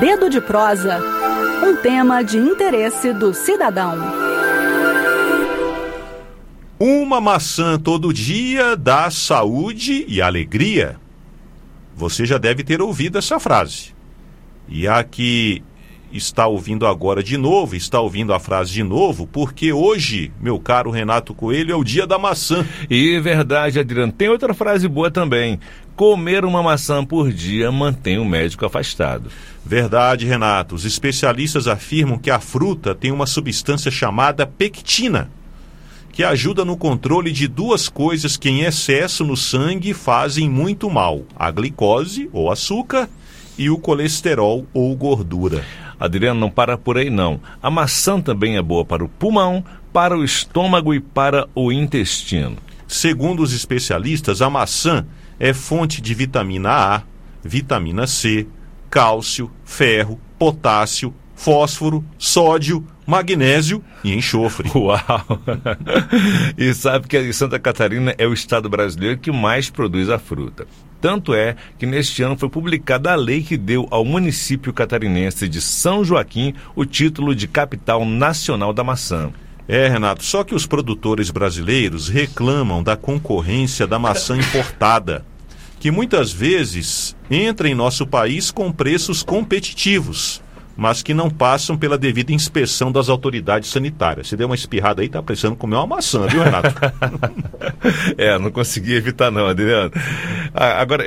Dedo de Prosa, um tema de interesse do cidadão. Uma maçã todo dia dá saúde e alegria. Você já deve ter ouvido essa frase. E a que está ouvindo agora de novo, está ouvindo a frase de novo, porque hoje, meu caro Renato Coelho, é o dia da maçã. E verdade, Adriano, tem outra frase boa também. Comer uma maçã por dia mantém o médico afastado. Verdade, Renato. Os especialistas afirmam que a fruta tem uma substância chamada pectina, que ajuda no controle de duas coisas que em excesso no sangue fazem muito mal: a glicose, ou açúcar, e o colesterol, ou gordura. Adriano, não para por aí não. A maçã também é boa para o pulmão, para o estômago e para o intestino. Segundo os especialistas, a maçã é fonte de vitamina A, vitamina C, cálcio, ferro, potássio, fósforo, sódio, magnésio e enxofre. Uau! E sabe que Santa Catarina é o estado brasileiro que mais produz a fruta. Tanto é que neste ano foi publicada a lei que deu ao município catarinense de São Joaquim o título de capital nacional da maçã. É, Renato, só que os produtores brasileiros reclamam da concorrência da maçã importada, que muitas vezes entra em nosso país com preços competitivos, mas que não passam pela devida inspeção das autoridades sanitárias. Se der uma espirrada aí, tá precisando comer uma maçã, viu, Renato? Não consegui evitar não, Adriano. Agora,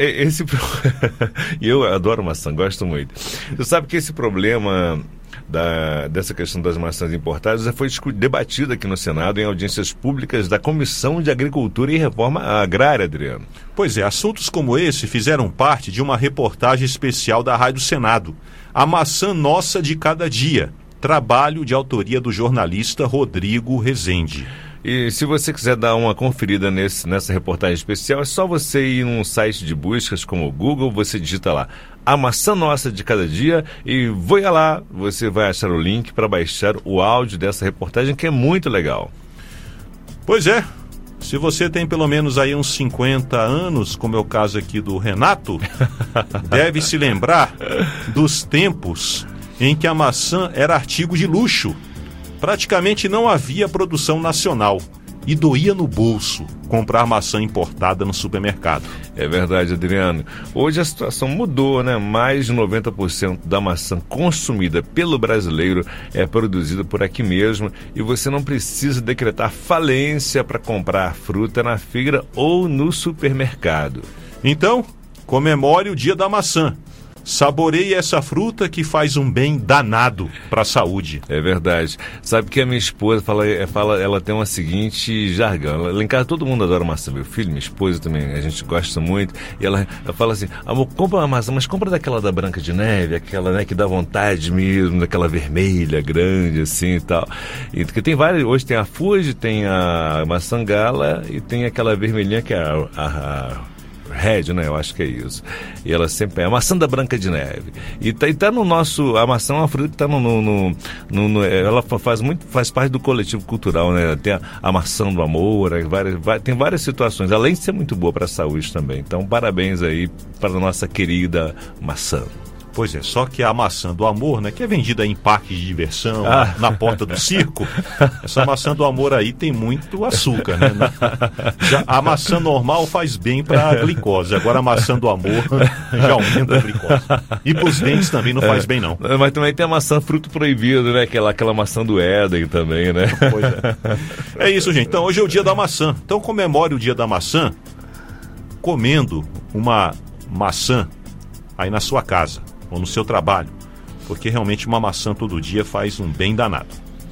e eu adoro maçã, gosto muito. Você sabe que esse problema dessa questão das maçãs importadas já foi debatido aqui no Senado em audiências públicas da Comissão de Agricultura e Reforma Agrária, Adriano. Pois é, assuntos como esse fizeram parte de uma reportagem especial da Rádio Senado, A Maçã Nossa de Cada Dia, trabalho de autoria do jornalista Rodrigo Rezende. E se você quiser dar uma conferida nessa reportagem especial, é só você ir num site de buscas como o Google, você digita lá A Maçã Nossa de Cada Dia e voa lá, você vai achar o link para baixar o áudio dessa reportagem, que é muito legal. Pois é, se você tem pelo menos aí uns 50 anos, como é o caso aqui do Renato, deve se lembrar dos tempos em que a maçã era artigo de luxo. Praticamente não havia produção nacional e doía no bolso comprar maçã importada no supermercado. É verdade, Adriano. Hoje a situação mudou, né? Mais de 90% da maçã consumida pelo brasileiro é produzida por aqui mesmo e você não precisa decretar falência para comprar fruta na feira ou no supermercado. Então, comemore o Dia da Maçã. Saboreie essa fruta que faz um bem danado para a saúde. É verdade. Sabe que a minha esposa ela tem uma seguinte jargão. Lá em casa todo mundo adora maçã. Meu filho, minha esposa também, a gente gosta muito. E ela fala assim: amor, compra uma maçã, mas compra daquela da Branca de Neve, aquela, né, que dá vontade mesmo, daquela vermelha, grande, assim e tal. E porque tem várias, hoje tem a Fuji, tem a maçã gala e tem aquela vermelhinha que é a Red, né? Eu acho que é isso. E ela sempre é a maçã da Branca de Neve. E tá no nosso... A maçã é uma fruta que tá ela faz parte do coletivo cultural, né? Tem a maçã do amor, tem várias situações, além de ser muito boa para a saúde também. Então, parabéns aí para a nossa querida maçã. Pois é, só que a maçã do amor, né, que é vendida em parques de diversão, na porta do circo, essa maçã do amor aí tem muito açúcar, né? Já a maçã normal faz bem para a glicose, agora a maçã do amor já aumenta a glicose. E para os dentes também não faz bem, não. Mas também tem a maçã fruto proibido, né? Aquela maçã do Éden também, né? Pois é. É isso, gente. Então, hoje é o Dia da Maçã. Então, comemore o Dia da Maçã comendo uma maçã aí na sua casa ou no seu trabalho, porque realmente uma maçã todo dia faz um bem danado.